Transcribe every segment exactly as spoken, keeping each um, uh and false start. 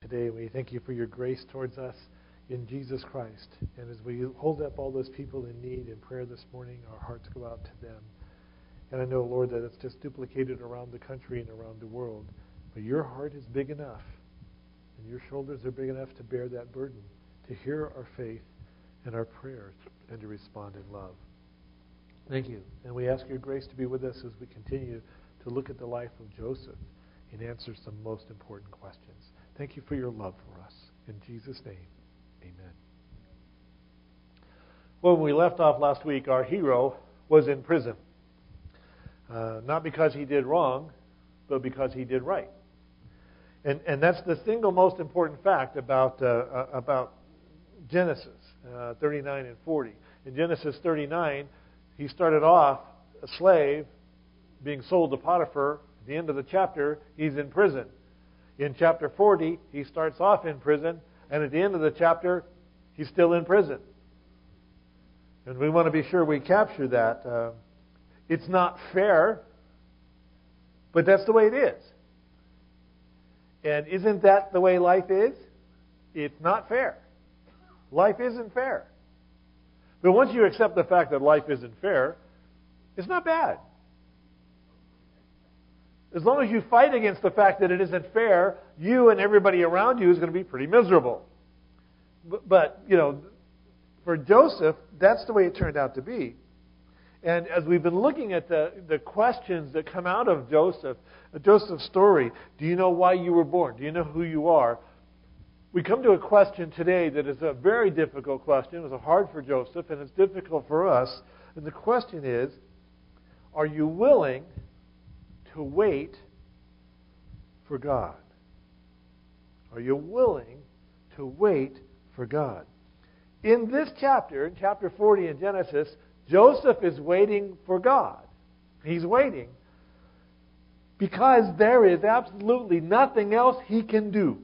today. We thank you for your grace towards us in Jesus Christ. And as we hold up all those people in need in prayer this morning, our hearts go out to them. And I know, Lord, that it's just duplicated around the country and around the world. But your heart is big enough, and your shoulders are big enough to bear that burden, to hear our faith and our prayers, and to respond in love. Thank you. And we ask your grace to be with us as we continue to look at the life of Joseph and answer some most important questions. Thank you for your love for us. In Jesus' name, amen. Well, when we left off last week, our hero was in prison. Uh, not because he did wrong, but because he did right. And and that's the single most important fact about uh, about Genesis uh, thirty-nine and forty. In Genesis thirty-nine, he started off a slave being sold to Potiphar. At the end of the chapter, he's in prison. In chapter forty, he starts off in prison, and at the end of the chapter, he's still in prison. And we want to be sure we capture that. Uh, it's not fair, but that's the way it is. And isn't that the way life is? It's not fair. Life isn't fair. But once you accept the fact that life isn't fair, it's not bad. As long as you fight against the fact that it isn't fair, you and everybody around you is going to be pretty miserable. But, but, you know, for Joseph, that's the way it turned out to be. And as we've been looking at the, the questions that come out of Joseph, Joseph's story, do you know why you were born? Do you know who you are? We come to a question today that is a very difficult question. It was hard for Joseph, and it's difficult for us. And the question is, are you willing to wait for God? Are you willing to wait for God? In this chapter, in chapter forty in Genesis, Joseph is waiting for God. He's waiting because there is absolutely nothing else he can do.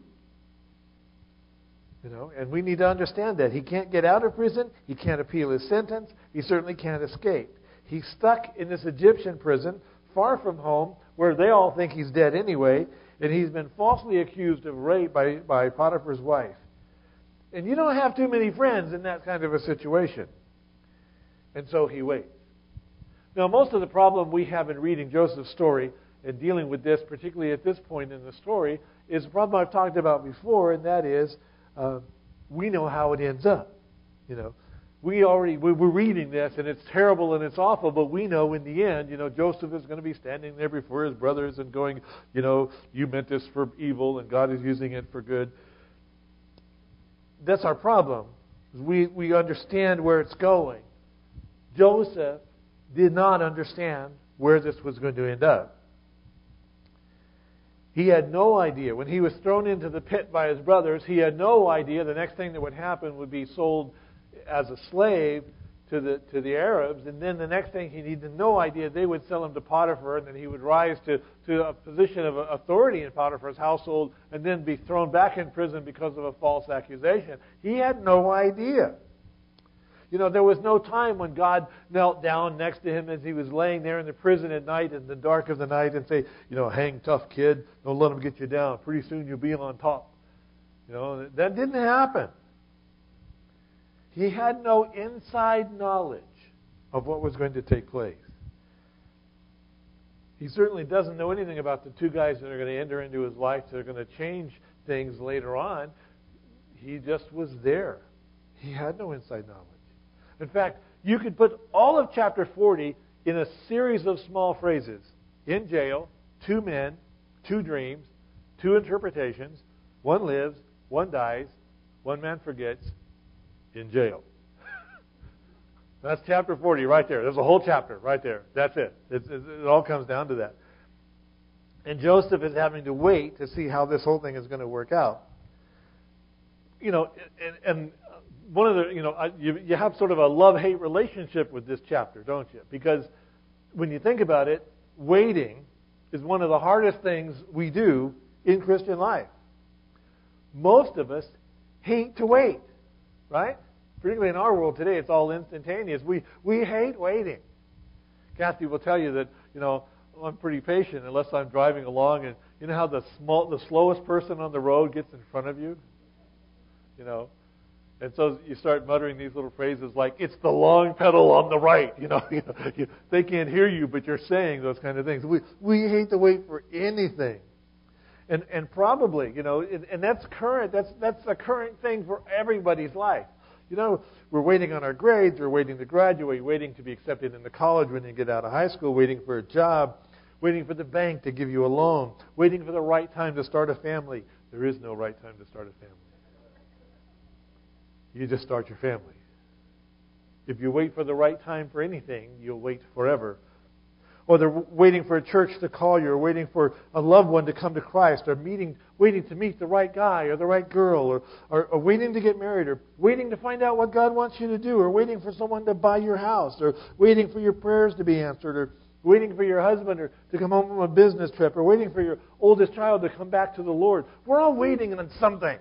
You know, and we need to understand that. He can't get out of prison. He can't appeal his sentence. He certainly can't escape. He's stuck in this Egyptian prison, far from home, where they all think he's dead anyway, and he's been falsely accused of rape by, by Potiphar's wife. And you don't have too many friends in that kind of a situation. And so he waits. Now, most of the problem we have in reading Joseph's story and dealing with this, particularly at this point in the story, is a problem I've talked about before, and that is uh, we know how it ends up. You know, we already we, we're reading this, and it's terrible and it's awful, but we know in the end, you know, Joseph is going to be standing there before his brothers and going, you know, you meant this for evil, and God is using it for good. That's our problem. We we understand where it's going. Joseph did not understand where this was going to end up. He had no idea. When he was thrown into the pit by his brothers, he had no idea the next thing that would happen would be sold as a slave to the to the Arabs. And then the next thing, he had no idea they would sell him to Potiphar, and then he would rise to, to a position of authority in Potiphar's household and then be thrown back in prison because of a false accusation. He had no idea. You know, there was no time when God knelt down next to him as he was laying there in the prison at night in the dark of the night and say, you know, hang tough, kid. Don't let them get you down. Pretty soon you'll be on top. You know, that didn't happen. He had no inside knowledge of what was going to take place. He certainly doesn't know anything about the two guys that are going to enter into his life that are going to change things later on. He just was there. He had no inside knowledge. In fact, you could put all of chapter forty in a series of small phrases. In jail, two men, two dreams, two interpretations, one lives, one dies, one man forgets, in jail. That's chapter forty right there. There's a whole chapter right there. That's it. It's, it. It all comes down to that. And Joseph is having to wait to see how this whole thing is going to work out. You know, and, and one of the, you know, you, you have sort of a love-hate relationship with this chapter, don't you? Because when you think about it, waiting is one of the hardest things we do in Christian life. Most of us hate to wait, right? Particularly in our world today, it's all instantaneous. We we hate waiting. Kathy will tell you that, you know, I'm pretty patient unless I'm driving along, and you know how the small, the slowest person on the road gets in front of you? You know? And so you start muttering these little phrases like, it's the long pedal on the right. You know, you know, they can't hear you, but you're saying those kind of things. We we hate to wait for anything. And and probably, you know, and, and that's current. That's that's a current thing for everybody's life. You know, we're waiting on our grades, we're waiting to graduate, waiting to be accepted into college when you get out of high school, waiting for a job, waiting for the bank to give you a loan, waiting for the right time to start a family. There is no right time to start a family. You just start your family. If you wait for the right time for anything, you'll wait forever. Or they're waiting for a church to call you, or waiting for a loved one to come to Christ, or meeting, waiting to meet the right guy or the right girl, or, or, or waiting to get married, or waiting to find out what God wants you to do, or waiting for someone to buy your house, or waiting for your prayers to be answered, or waiting for your husband or to come home from a business trip, or waiting for your oldest child to come back to the Lord. We're all waiting on something.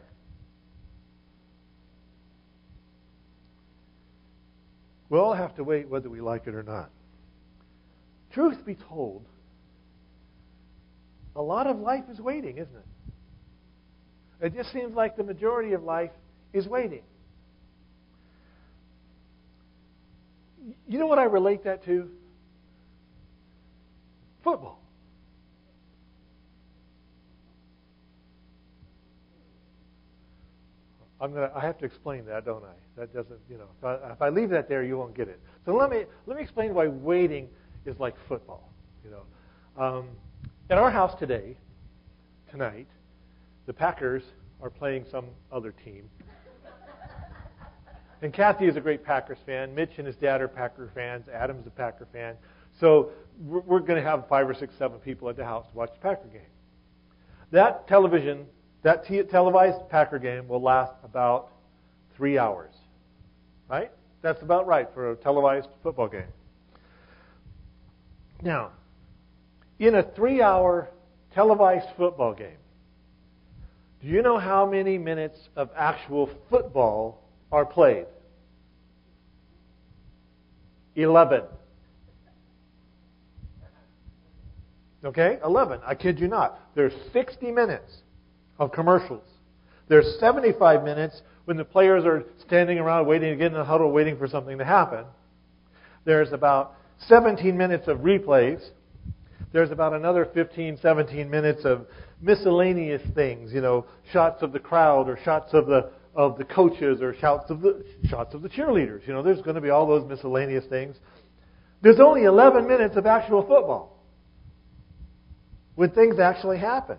We all have to wait whether we like it or not. Truth be told, a lot of life is waiting, isn't it? It just seems like the majority of life is waiting. You know what I relate that to? Football. I'm gonna. I have to explain that, don't I? That doesn't, you know. If I, if I leave that there, you won't get it. So let me let me explain why waiting is like football. You know, um, at our house today, tonight, the Packers are playing some other team, and Kathy is a great Packers fan. Mitch and his dad are Packer fans. Adam's a Packer fan. So we're, we're going to have five or six, seven people at the house to watch the Packer game. That television. That te- televised Packer game will last about three hours. Right? That's about right for a televised football game. Now, in a three-hour televised football game, do you know how many minutes of actual football are played? Eleven. Okay? Eleven. I kid you not. There's sixty minutes of commercials. There's seventy-five minutes when the players are standing around waiting to get in the huddle, waiting for something to happen. There's about seventeen minutes of replays. There's about another fifteen, seventeen minutes of miscellaneous things, you know, shots of the crowd or shots of the of the coaches or shots of the shots of the cheerleaders. You know, there's going to be all those miscellaneous things. There's only eleven minutes of actual football when things actually happen.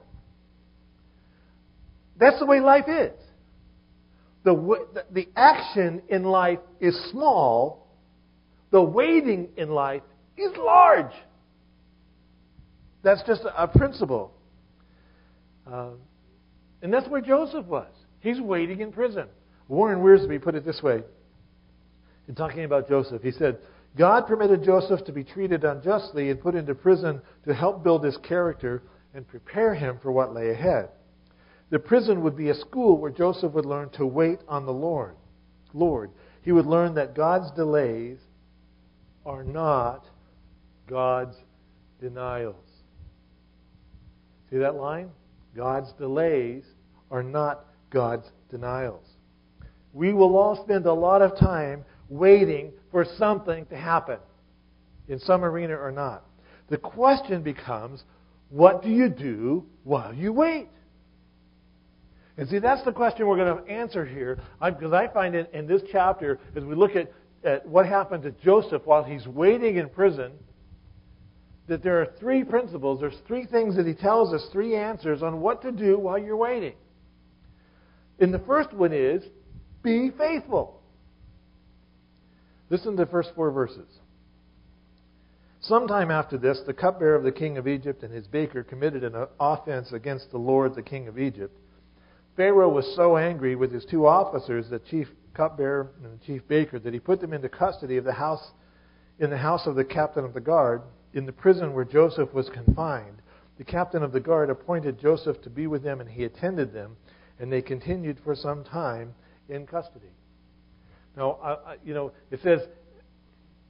That's the way life is. The, the action in life is small. The waiting in life is large. That's just a, a principle. Uh, and that's where Joseph was. He's waiting in prison. Warren Wiersbe put it this way in talking about Joseph. He said, God permitted Joseph to be treated unjustly and put into prison to help build his character and prepare him for what lay ahead. The prison would be a school where Joseph would learn to wait on the Lord. Lord. He would learn that God's delays are not God's denials. See that line? God's delays are not God's denials. We will all spend a lot of time waiting for something to happen in some arena or not. The question becomes, what do you do while you wait? And see, that's the question we're going to answer here. Because I find it in this chapter, as we look at, at what happened to Joseph while he's waiting in prison, that there are three principles, there's three things that he tells us, three answers on what to do while you're waiting. And the first one is, be faithful. Listen to the first four verses. Sometime after this, the cupbearer of the king of Egypt and his baker committed an offense against the Lord, the king of Egypt. Pharaoh was so angry with his two officers, the chief cupbearer and the chief baker, that he put them into custody of the house, in the house of the captain of the guard, in the prison where Joseph was confined. The captain of the guard appointed Joseph to be with them, and he attended them, and they continued for some time in custody. Now, I, I, you know, it says,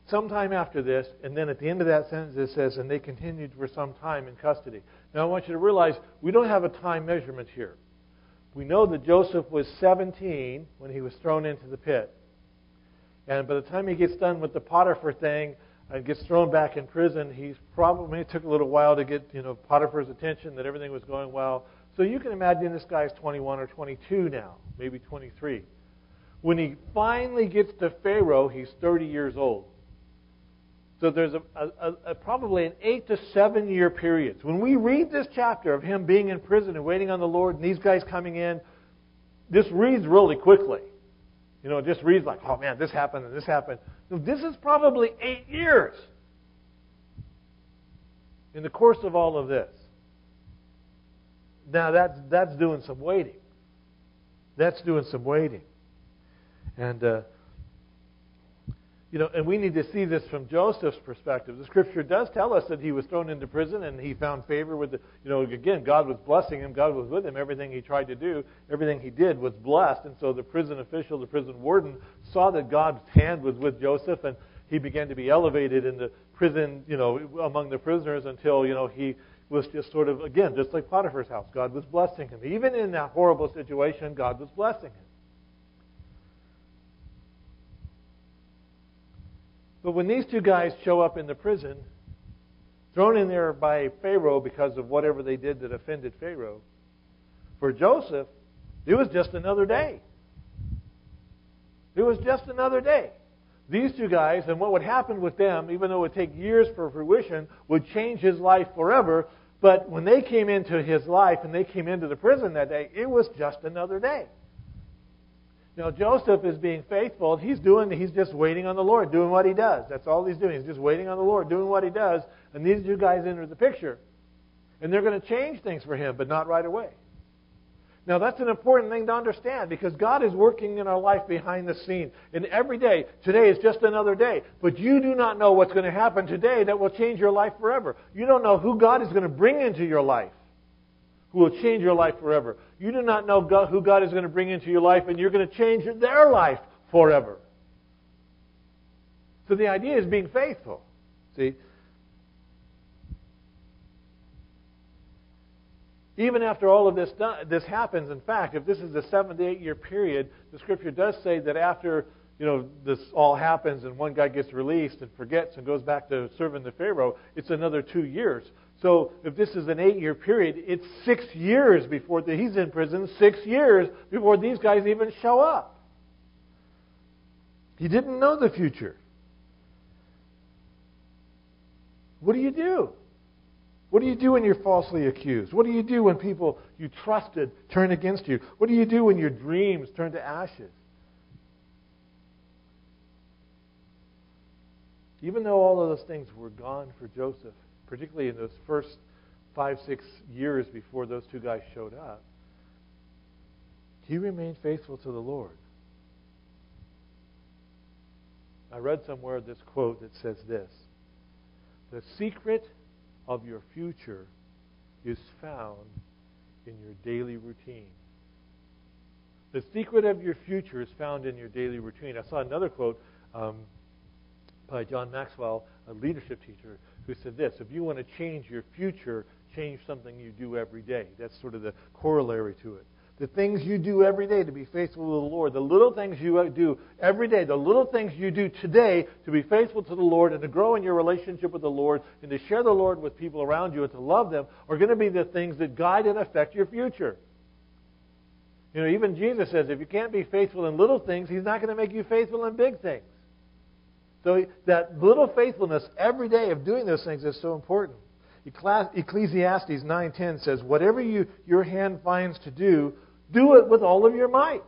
sometime after this, and then at the end of that sentence it says, and they continued for some time in custody. Now I want you to realize we don't have a time measurement here. We know that Joseph was seventeen when he was thrown into the pit. And by the time he gets done with the Potiphar thing and gets thrown back in prison, he's probably, it took a little while to get, you know, Potiphar's attention that everything was going well. So you can imagine this guy's twenty-one or twenty-two now, maybe twenty-three. When he finally gets to Pharaoh, he's thirty years old. So there's a, a, a, probably an eight to seven year period. So when we read this chapter of him being in prison and waiting on the Lord and these guys coming in, this reads really quickly. You know, it just reads like, oh man, this happened and this happened. So this is probably eight years in the course of all of this. Now that's that's doing some waiting. That's doing some waiting. And uh, You know, and we need to see this from Joseph's perspective. The Scripture does tell us that he was thrown into prison and he found favor with the, you know, again, God was blessing him. God was with him. Everything he tried to do, everything he did was blessed. And so the prison official, the prison warden, saw that God's hand was with Joseph, and he began to be elevated in the prison, you know, among the prisoners until, you know, he was just sort of, again, just like Potiphar's house. God was blessing him. Even in that horrible situation, God was blessing him. But when these two guys show up in the prison, thrown in there by Pharaoh because of whatever they did that offended Pharaoh, for Joseph, it was just another day. It was just another day. These two guys, and what would happen with them, even though it would take years for fruition, would change his life forever. But when they came into his life and they came into the prison that day, it was just another day. Now, Joseph is being faithful. He's doing, he's just waiting on the Lord, doing what he does. That's all he's doing. He's just waiting on the Lord, doing what he does. And these two guys enter the picture. And they're going to change things for him, but not right away. Now, that's an important thing to understand, because God is working in our life behind the scene. And every day, today is just another day. But you do not know what's going to happen today that will change your life forever. You don't know who God is going to bring into your life who will change your life forever. You do not know God, who God is going to bring into your life, and you're going to change their life forever. So the idea is being faithful. See? Even after all of this done, this happens, in fact, if this is a seven to eight year period, the Scripture does say that after, you know, this all happens and one guy gets released and forgets and goes back to serving the Pharaoh, it's another two years. So if this is an eight-year period, it's six years before the, he's in prison, six years before these guys even show up. He didn't know the future. What do you do? What do you do when you're falsely accused? What do you do when people you trusted turn against you? What do you do when your dreams turn to ashes? Even though all of those things were gone for Joseph, particularly in those first five, six years before those two guys showed up, he remained faithful to the Lord. I read somewhere this quote that says this: "The secret of your future is found in your daily routine." The secret of your future is found in your daily routine. I saw another quote um, by John Maxwell, a leadership teacher, who said this: if you want to change your future, change something you do every day. That's sort of the corollary to it. The things you do every day to be faithful to the Lord, the little things you do every day, the little things you do today to be faithful to the Lord and to grow in your relationship with the Lord and to share the Lord with people around you and to love them, are going to be the things that guide and affect your future. You know, even Jesus says if you can't be faithful in little things, He's not going to make you faithful in big things. So that little faithfulness every day of doing those things is so important. Ecclesiastes nine ten says, "Whatever you your hand finds to do, do it with all of your might."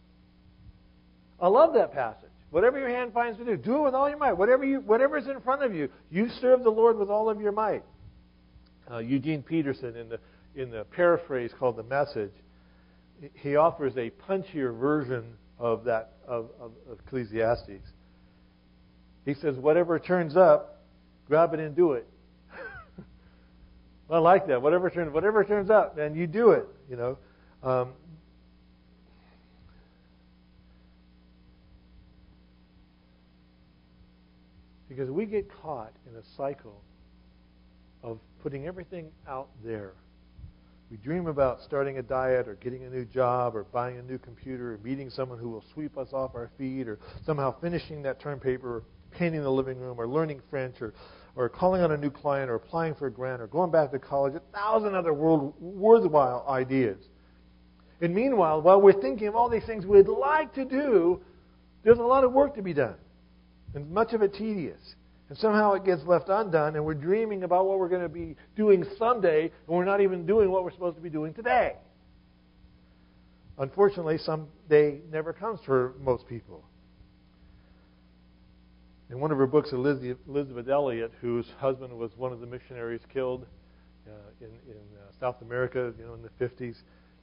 I love that passage. Whatever your hand finds to do, do it with all your might. Whatever you, whatever is in front of you, you serve the Lord with all of your might. Uh, Eugene Peterson, in the in the paraphrase called The Message, he offers a punchier version of that of, of, of Ecclesiastes. He says, "Whatever turns up, grab it and do it." I like that. Whatever turns, whatever turns up, and you do it. You know. Um, Because we get caught in a cycle of putting everything out there. We dream about starting a diet or getting a new job or buying a new computer or meeting someone who will sweep us off our feet or somehow finishing that term paper or painting the living room or learning French or, or calling on a new client or applying for a grant or going back to college, a thousand other world, worthwhile ideas. And meanwhile, while we're thinking of all these things we'd like to do, there's a lot of work to be done. And much of it tedious. And somehow it gets left undone, and we're dreaming about what we're going to be doing someday, and we're not even doing what we're supposed to be doing today. Unfortunately, someday never comes for most people. In one of her books, Elizabeth Elliot, whose husband was one of the missionaries killed uh, in, in uh, South America, you know, in the fifties,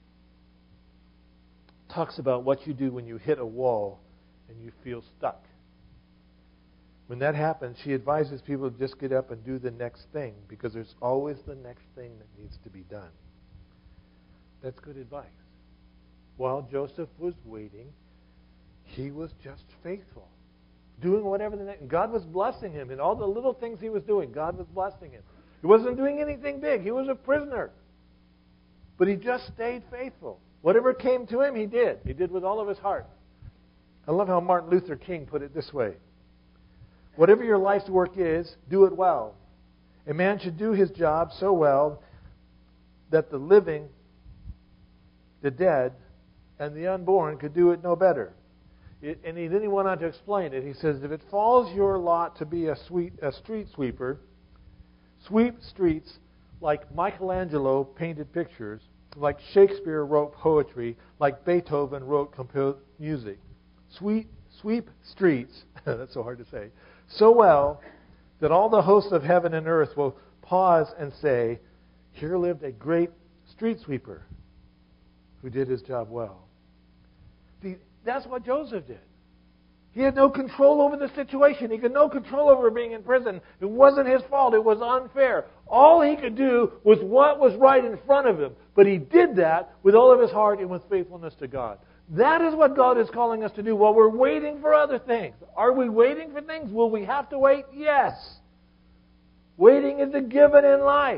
talks about what you do when you hit a wall and you feel stuck. When that happens, she advises people to just get up and do the next thing, because there's always the next thing that needs to be done. That's good advice. While Joseph was waiting, he was just faithful, doing whatever the next. God was blessing him in all the little things he was doing. God was blessing him. He wasn't doing anything big. He was a prisoner, but he just stayed faithful. Whatever came to him, he did. He did with all of his heart. I love how Martin Luther King put it this way. Whatever your life's work is, do it well. A man should do his job so well that the living, the dead, and the unborn could do it no better. It, and he, then he went on to explain it. He says, if it falls your lot to be a, sweet, a street sweeper, sweep streets like Michelangelo painted pictures, like Shakespeare wrote poetry, like Beethoven wrote composed music. Sweet, sweep streets, that's so hard to say, so well that all the hosts of heaven and earth will pause and say, here lived a great street sweeper who did his job well. See, that's what Joseph did. He had no control over the situation. He had no control over being in prison. It wasn't his fault. It was unfair. All he could do was what was right in front of him. But he did that with all of his heart and with faithfulness to God. That is what God is calling us to do while we're waiting for other things. Are we waiting for things? Will we have to wait? Yes. Waiting is a given in life.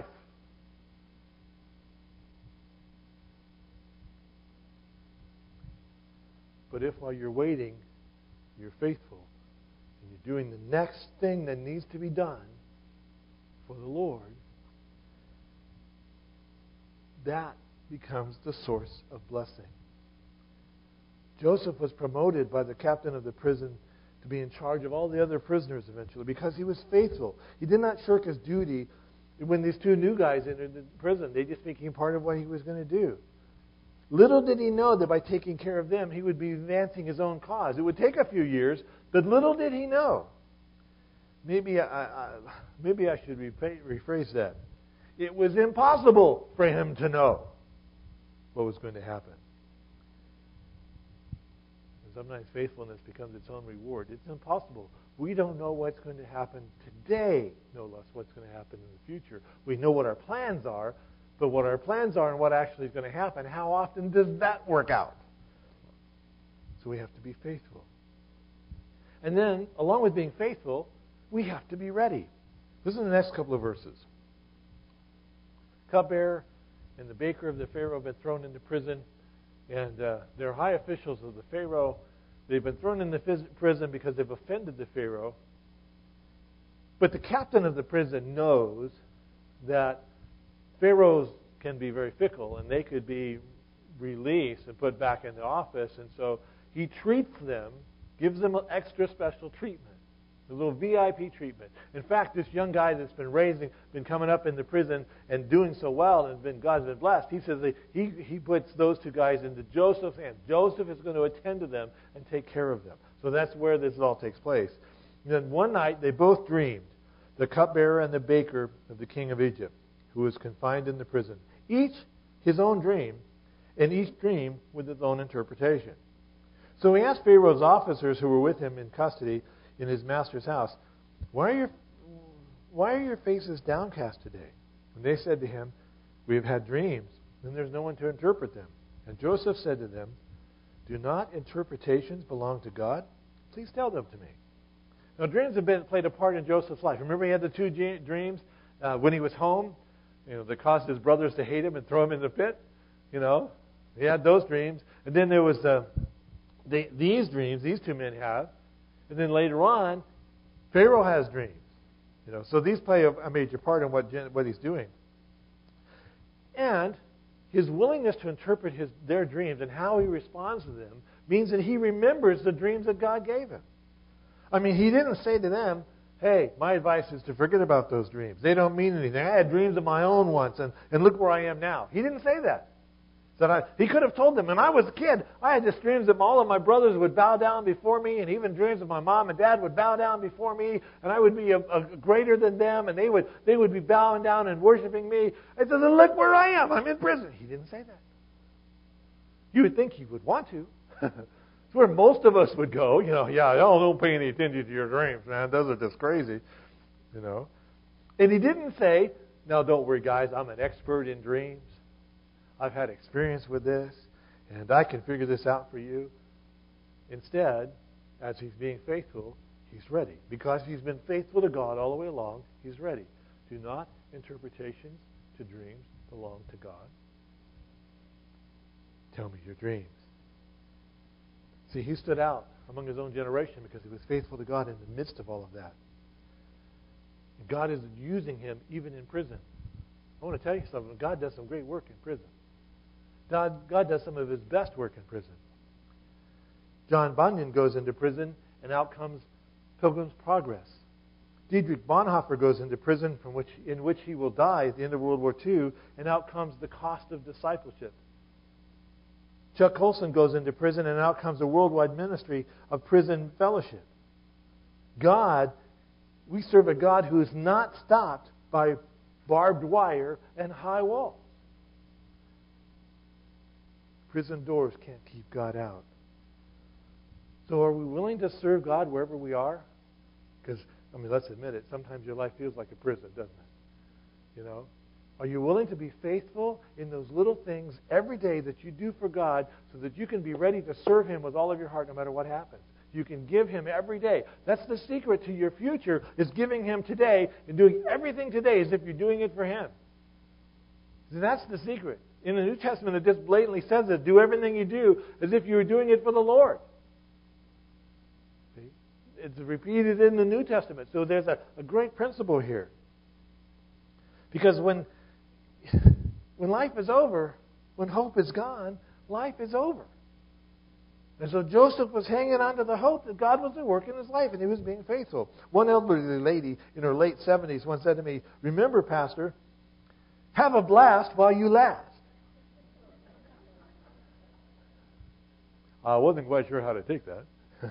But if while you're waiting, you're faithful, and you're doing the next thing that needs to be done for the Lord, that becomes the source of blessing. Joseph was promoted by the captain of the prison to be in charge of all the other prisoners eventually because he was faithful. He did not shirk his duty. When these two new guys entered the prison, they just became part of what he was going to do. Little did he know that by taking care of them, he would be advancing his own cause. It would take a few years, but little did he know. Maybe I, I, maybe I should rephrase that. It was impossible for him to know what was going to happen. Sometimes faithfulness becomes its own reward. It's impossible. We don't know what's going to happen today, no less what's going to happen in the future. We know what our plans are, but what our plans are and what actually is going to happen, how often does that work out? So we have to be faithful. And then, along with being faithful, we have to be ready. Listen to the next couple of verses. Cupbearer and the baker of the Pharaoh have been thrown into prison. And uh, they're high officials of the Pharaoh. They've been thrown into prison because they've offended the Pharaoh. But the captain of the prison knows that Pharaohs can be very fickle, and they could be released and put back into office. And so he treats them, gives them an extra special treatment, a little V I P treatment. In fact, this young guy that's been raising, been coming up in the prison and doing so well, and been God's been blessed. He says that he he puts those two guys into Joseph's hands. Joseph is going to attend to them and take care of them. So that's where this all takes place. And then one night they both dreamed, the cupbearer and the baker of the king of Egypt, who was confined in the prison. Each his own dream, and each dream with its own interpretation. So he asked Pharaoh's officers who were with him in custody in his master's house, why are your why are your faces downcast today? And they said to him, we have had dreams, and there's no one to interpret them. And Joseph said to them, do not interpretations belong to God? Please tell them to me. Now, dreams have been played a part in Joseph's life. Remember, he had the two ge- dreams uh, when he was home, you know, that caused his brothers to hate him and throw him in the pit. You know, he had those dreams, and then there was the, the these dreams these two men have, and then later on, Pharaoh has dreams. You know, so these play a, a major part in what what he's doing, and his willingness to interpret his their dreams and how he responds to them means that he remembers the dreams that God gave him. I mean, he didn't say to them, hey, my advice is to forget about those dreams. They don't mean anything. I had dreams of my own once, and, and look where I am now. He didn't say that. So I, he could have told them, when I was a kid, I had just dreams that all of my brothers would bow down before me, and even dreams of my mom and dad would bow down before me, and I would be a, a greater than them, and they would they would be bowing down and worshiping me. I said, look where I am. I'm in prison. He didn't say that. You would think he would want to. It's where most of us would go. You know, yeah, don't, don't pay any attention to your dreams, man. Those are just crazy. You know. And he didn't say, now don't worry, guys, I'm an expert in dreams. I've had experience with this, and I can figure this out for you. Instead, as he's being faithful, he's ready. Because he's been faithful to God all the way along, he's ready. Do not interpretations to dreams belong to God? Tell me your dreams. See, he stood out among his own generation because he was faithful to God in the midst of all of that. And God is using him even in prison. I want to tell you something. God does some great work in prison. God, God does some of his best work in prison. John Bunyan goes into prison, and out comes Pilgrim's Progress. Dietrich Bonhoeffer goes into prison from which, in which he will die at the end of World War Two, and out comes The Cost of Discipleship. Chuck Colson goes into prison, and out comes a worldwide ministry of prison fellowship. God, we serve a God who is not stopped by barbed wire and high walls. Prison doors can't keep God out. So are we willing to serve God wherever we are? Because, I mean, let's admit it, sometimes your life feels like a prison, doesn't it? You know? Are you willing to be faithful in those little things every day that you do for God so that you can be ready to serve Him with all of your heart no matter what happens? You can give Him every day. That's the secret to your future, is giving Him today and doing everything today as if you're doing it for Him. And that's the secret. In the New Testament, it just blatantly says it. Do everything you do as if you were doing it for the Lord. See? It's repeated in the New Testament. So there's a, a great principle here. Because when, when life is over, when hope is gone, life is over. And so Joseph was hanging on to the hope that God was at work in his life, and he was being faithful. One elderly lady in her late seventies once said to me, remember, Pastor, have a blast while you last. I wasn't quite sure how to take that.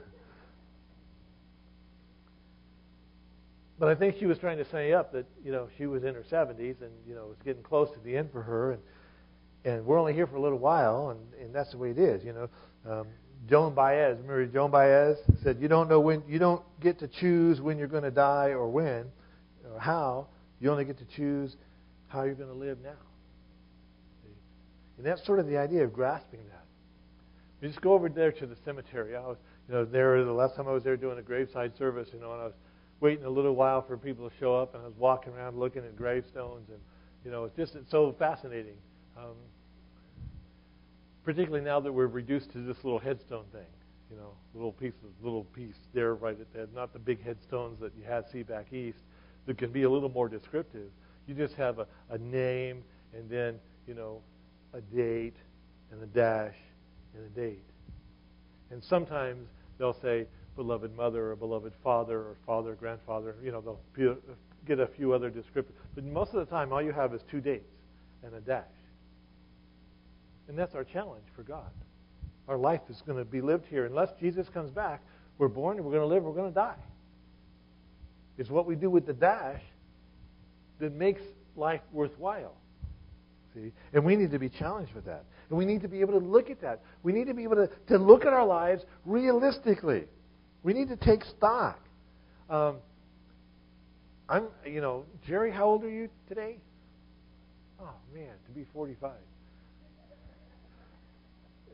But I think she was trying to say up that, you know, she was in her seventies and, you know, it's getting close to the end for her. And and we're only here for a little while, and, and that's the way it is, you know. Um, Joan Baez, remember Joan Baez said, you don't know when, you don't get to choose when you're going to die or when or how. You only get to choose how you're going to live now. See? And that's sort of the idea of grasping that. You just go over there to the cemetery. I was, you know, there the last time I was there doing a graveside service, you know, and I was waiting a little while for people to show up, and I was walking around looking at gravestones, and you know, it's just it's so fascinating. Um, particularly now that we're reduced to this little headstone thing, you know, little piece of little piece there right at the head, not the big headstones that you had see back east that can be a little more descriptive. You just have a, a name and then, you know, a date and a dash and a date. And sometimes they'll say beloved mother or beloved father or father, grandfather. You know, they'll get a few other descriptors. But most of the time, all you have is two dates and a dash. And that's our challenge for God. Our life is going to be lived here. Unless Jesus comes back, we're born, we're going to live, we're going to die. It's what we do with the dash that makes life worthwhile. See? And we need to be challenged with that. And we need to be able to look at that. We need to be able to, to look at our lives realistically. We need to take stock. Um, I'm, you know, Jerry, how old are you today? Oh, man, to be forty-five.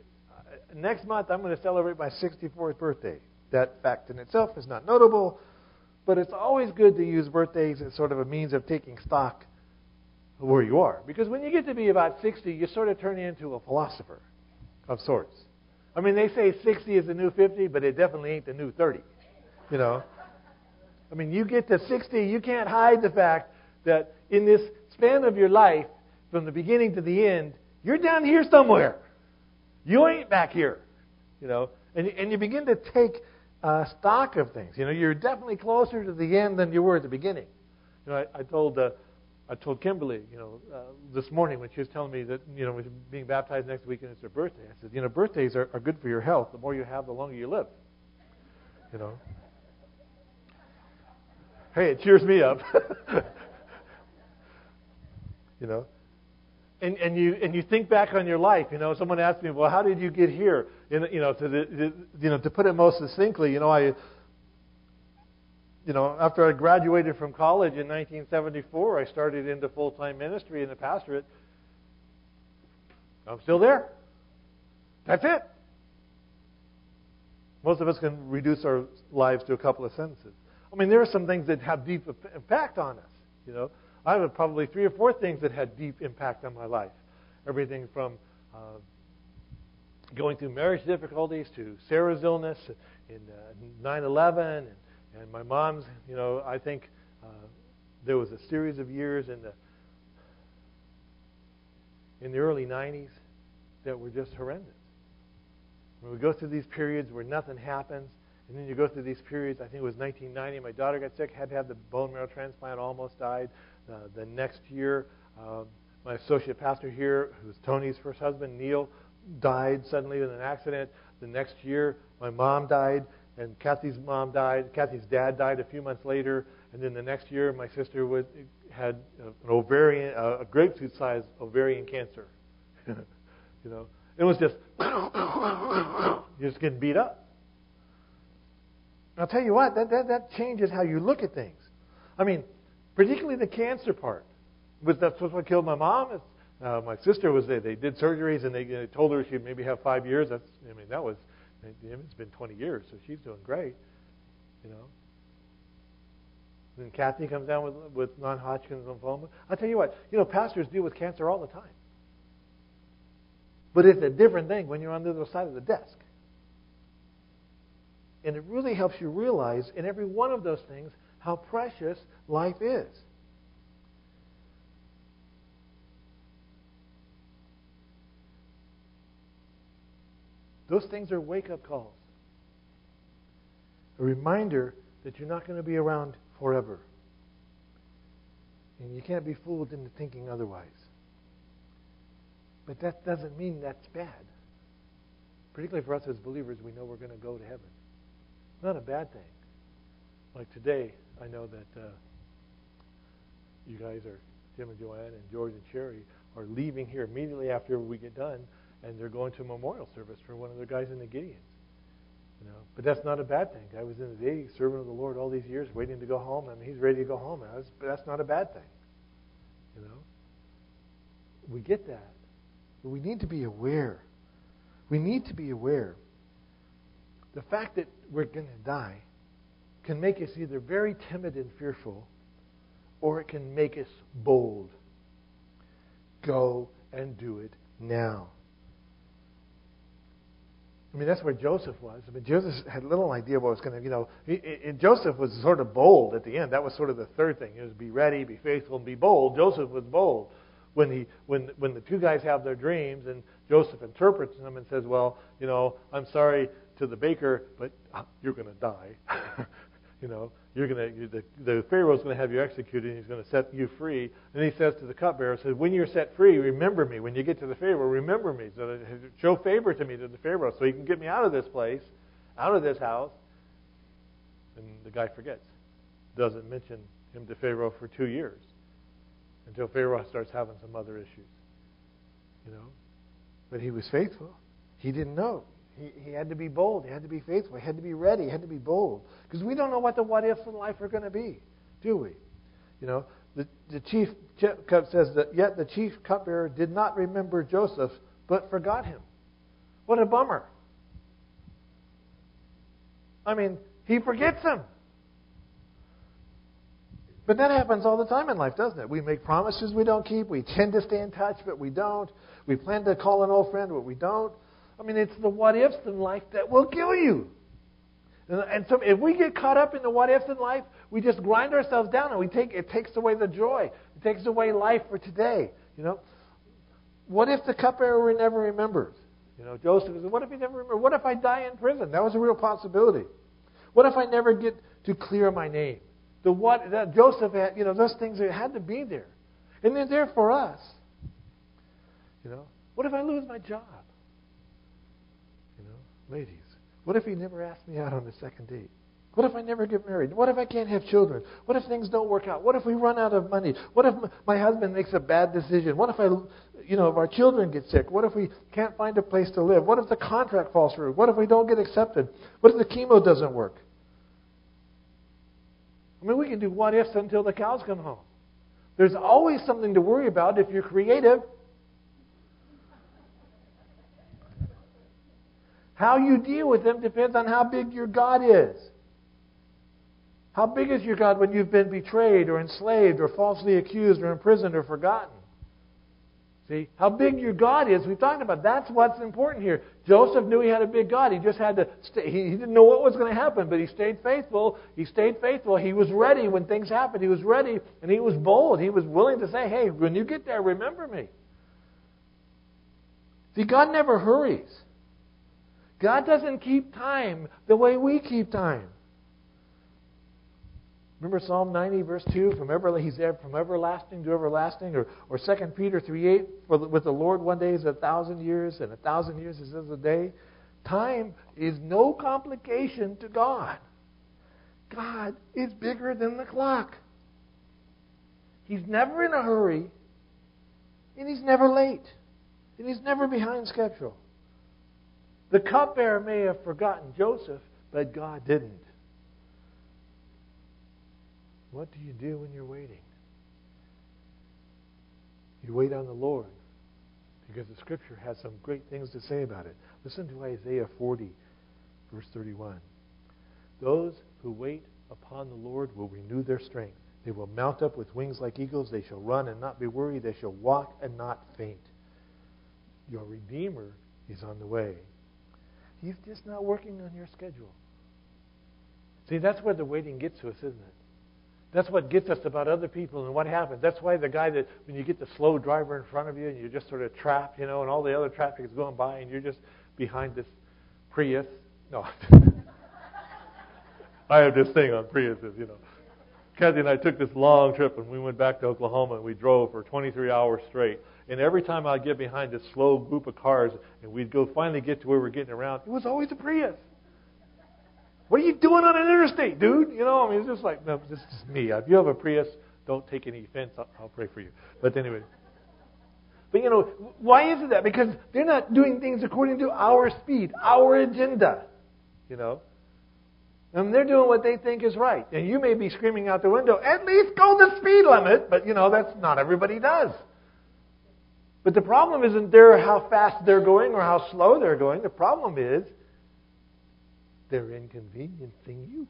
Uh, next month, I'm going to celebrate my sixty-fourth birthday. That fact in itself is not notable, But it's always good to use birthdays as sort of a means of taking stock of where you are. Because when you get to be about sixty, you sort of turn into a philosopher of sorts. I mean, they say sixty is the new fifty, but it definitely ain't the new thirty. You know? I mean, you get to sixty, you can't hide the fact that in this span of your life, from the beginning to the end, you're down here somewhere. You ain't back here. You know? And, and you begin to take uh, stock of things. You know, you're definitely closer to the end than you were at the beginning. You know, I, I told uh, I told Kimberly, you know, uh, this morning when she was telling me that, you know, being baptized next week and it's her birthday, I said, you know, birthdays are, are good for your health. The more you have, the longer you live. You know. Hey, it cheers me up. You know. And and you and you think back on your life. You know, someone asked me, well, how did you get here? And, you know, to the, the you know to put it most succinctly, you know, I. You know, after I graduated from college in nineteen seventy-four, I started into full-time ministry in the pastorate. I'm still there. That's it. Most of us can reduce our lives to a couple of sentences. I mean, there are some things that have deep impact on us. You know, I have probably three or four things that had deep impact on my life. Everything from uh, going through marriage difficulties to Sarah's illness in uh, nine eleven and And my mom's, you know, I think uh, there was a series of years in the in the early nineties that were just horrendous. When we go through these periods where nothing happens, and then you go through these periods, I think it was nineteen ninety, my daughter got sick, had to have the bone marrow transplant, almost died. Uh, the next year, um, my associate pastor here, who was Tony's first husband, Neil, died suddenly in an accident. The next year, my mom died. And Kathy's mom died. Kathy's dad died a few months later. And then the next year, my sister would, had an ovarian, a grapefruit-sized ovarian cancer. You know, it was just you're just getting beat up. I'll tell you what, that, that that changes how you look at things. I mean, particularly the cancer part. But that's what killed my mom. It's, uh, my sister was there. They did surgeries and they, they told her she'd maybe have five years. That's, I mean, that was. It's been twenty years, so she's doing great, you know. Then Kathy comes down with with non-Hodgkin's lymphoma. I'll tell you what, you know, pastors deal with cancer all the time. But it's a different thing when you're on the other side of the desk. And it really helps you realize in every one of those things how precious life is. Those things are wake-up calls. A reminder that you're not going to be around forever. And you can't be fooled into thinking otherwise. But that doesn't mean that's bad. Particularly for us as believers, we know we're going to go to heaven. Not a bad thing. Like today, I know that uh, you guys are, Jim and Joanne and George and Sherry, are leaving here immediately after we get done. And they're going to a memorial service for one of the guys in the Gideons. You know, but that's not a bad thing. Guy was in the Navy, servant of the Lord all these years, waiting to go home. I mean, he's ready to go home now. But that's not a bad thing. You know, we get that, but we need to be aware. We need to be aware. The fact that we're going to die can make us either very timid and fearful, or it can make us bold. Go and do it now. I mean, that's where Joseph was. I mean, Joseph had little idea what was going to, you know, he, he, Joseph was sort of bold at the end. That was sort of the third thing. It was be ready, be faithful, and be bold. Joseph was bold. When he, when, when the two guys have their dreams, and Joseph interprets them and says, well, you know, I'm sorry to the baker, but you're going to die. You know, you're going to, the, the Pharaoh's going to have you executed, and he's going to set you free. And he says to the cupbearer, says, when you're set free, remember me. When you get to the Pharaoh, remember me. So that, show favor to me to the Pharaoh, so he can get me out of this place, out of this house. And the guy forgets. Doesn't mention him to Pharaoh for two years, until Pharaoh starts having some other issues. You know, but he was faithful. He didn't know. He, he had to be bold. He had to be faithful. He had to be ready. He had to be bold. Because we don't know what the what-ifs in life are going to be, do we? You know, the, the chief cup says that, yet the chief cupbearer did not remember Joseph, but forgot him. What a bummer. I mean, he forgets him. But that happens all the time in life, doesn't it? We make promises we don't keep. We tend to stay in touch, but we don't. We plan to call an old friend, but we don't. I mean, it's the what-ifs in life that will kill you. And so if we get caught up in the what-ifs in life, we just grind ourselves down, and we take it takes away the joy. It takes away life for today. You know, what if the cupbearer never remembers? You know, Joseph said, what if he never remembers? What if I die in prison? That was a real possibility. What if I never get to clear my name? The what that Joseph had, you know, those things that had to be there, and they're there for us. You know, what if I lose my job? You know, ladies, what if he never asked me out on the second date? What if I never get married? What if I can't have children? What if things don't work out? What if we run out of money? What if my husband makes a bad decision? What if I, you know, if our children get sick? What if we can't find a place to live? What if the contract falls through? What if we don't get accepted? What if the chemo doesn't work? I mean, we can do what ifs until the cows come home. There's always something to worry about if you're creative. How you deal with them depends on how big your God is. How big is your God when you've been betrayed or enslaved or falsely accused or imprisoned or forgotten? See, how big your God is, we've talked about. That's what's important here. Joseph knew he had a big God. He just had to stay. He didn't know what was going to happen, but he stayed faithful. He stayed faithful. He was ready when things happened. He was ready, and he was bold. He was willing to say, hey, when you get there, remember me. See, God never hurries. God doesn't keep time the way we keep time. Remember Psalm ninety, verse two, from ever, He's there from everlasting to everlasting, or, or Second Peter three eight, for the, with the Lord one day is a thousand years, and a thousand years is as a day. Time is no complication to God. God is bigger than the clock. He's never in a hurry, and He's never late, and He's never behind schedule. The cupbearer may have forgotten Joseph, but God didn't. What do you do when you're waiting? You wait on the Lord, because the Scripture has some great things to say about it. Listen to Isaiah forty, verse thirty-one. Those who wait upon the Lord will renew their strength. They will mount up with wings like eagles. They shall run and not be weary. They shall walk and not faint. Your Redeemer is on the way. He's just not working on your schedule. See, that's where the waiting gets to us, isn't it? That's what gets us about other people and what happens. That's why the guy that, when you get the slow driver in front of you and you're just sort of trapped, you know, and all the other traffic is going by and you're just behind this Prius. No. I have this thing on Priuses, you know. Kathy and I took this long trip and we went back to Oklahoma and we drove for twenty-three hours straight. And every time I'd get behind this slow group of cars and we'd go finally get to where we're getting around, it was always a Prius. What are you doing on an interstate, dude? You know, I mean, it's just like, no, this is me. If you have a Prius, don't take any offense. I'll, I'll pray for you. But anyway. But, you know, why is it that? Because they're not doing things according to our speed, our agenda, you know. And they're doing what they think is right. And you may be screaming out the window, at least go the speed limit. But, you know, that's not everybody does. But the problem isn't there how fast they're going or how slow they're going. The problem is they're inconveniencing you.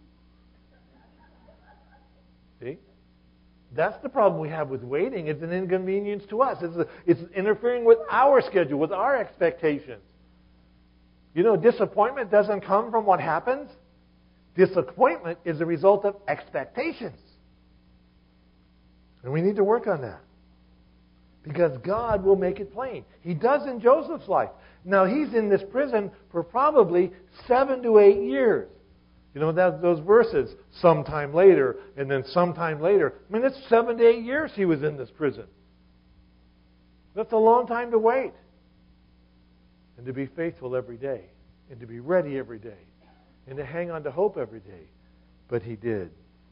See? That's the problem we have with waiting. It's an inconvenience to us. It's, a, it's interfering with our schedule, with our expectations. You know, disappointment doesn't come from what happens. Disappointment is a result of expectations. And we need to work on that. Because God will make it plain. He does in Joseph's life. Now, he's in this prison for probably seven to eight years. You know, that, those verses, sometime later, and then sometime later. I mean, it's seven to eight years he was in this prison. That's a long time to wait. And to be faithful every day. And to be ready every day. And to hang on to hope every day. But he did.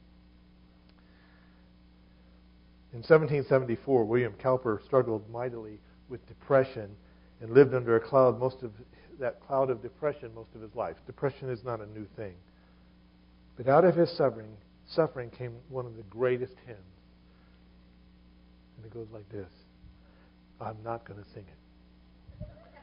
In seventeen seventy-four, William Cowper struggled mightily with depression and lived under a cloud, most of that cloud of depression most of his life. Depression is not a new thing. But out of his suffering, suffering came one of the greatest hymns. And it goes like this. I'm not going to sing it.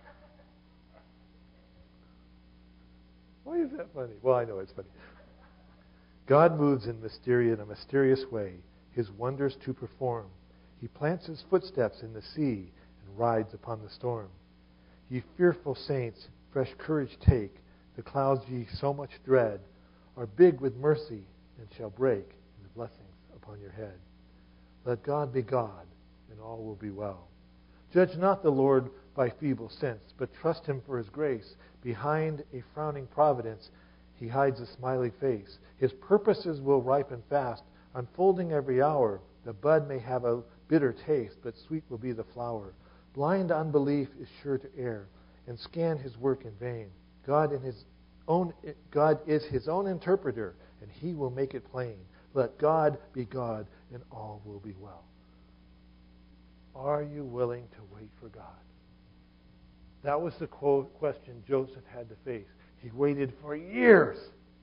Why is that funny? Well, I know it's funny. God moves in mysterious, in a mysterious way. His wonders to perform. He plants His footsteps in the sea and rides upon the storm. Ye fearful saints, fresh courage take. The clouds ye so much dread are big with mercy and shall break His blessings upon your head. Let God be God, and all will be well. Judge not the Lord by feeble sense, but trust Him for His grace. Behind a frowning providence, He hides a smiley face. His purposes will ripen fast, unfolding every hour. The bud may have a bitter taste, but sweet will be the flower. Blind unbelief is sure to err, and scan His work in vain. God in His own God is His own interpreter, and He will make it plain. Let God be God, and all will be well. Are you willing to wait for God? That was the quote, question Joseph had to face. He waited for years.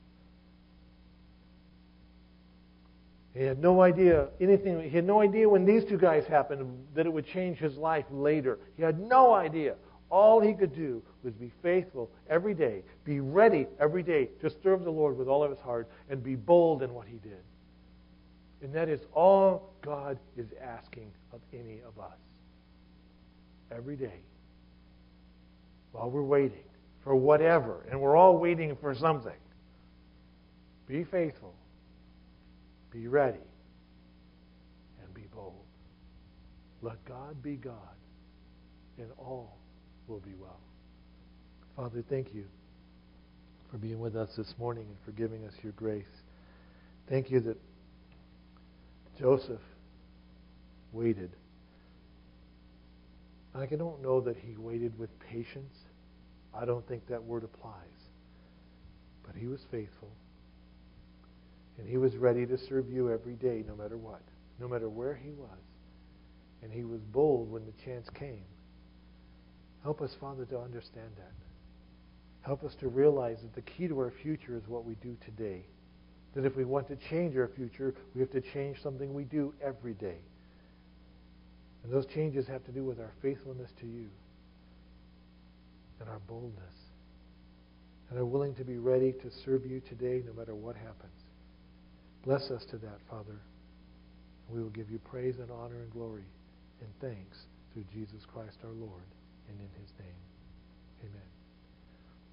He had no idea anything. He had no idea when these two guys happened that it would change his life later. He had no idea. All he could do was be faithful every day, be ready every day to serve the Lord with all of his heart, and be bold in what he did. And that is all God is asking of any of us. Every day. While we're waiting for whatever, and we're all waiting for something, be faithful, be ready, and be bold. Let God be God, and all will be well. Father, thank you for being with us this morning and for giving us your grace. Thank you that Joseph waited. I don't know that he waited with patience. I don't think that word applies. But he was faithful. And he was ready to serve you every day, no matter what, no matter where he was. And he was bold when the chance came. Help us, Father, to understand that. Help us to realize that the key to our future is what we do today. That if we want to change our future, we have to change something we do every day. And those changes have to do with our faithfulness to you and our boldness. And are willing to be ready to serve you today no matter what happens. Bless us to that, Father. And we will give you praise and honor and glory and thanks through Jesus Christ our Lord and in His name. Amen.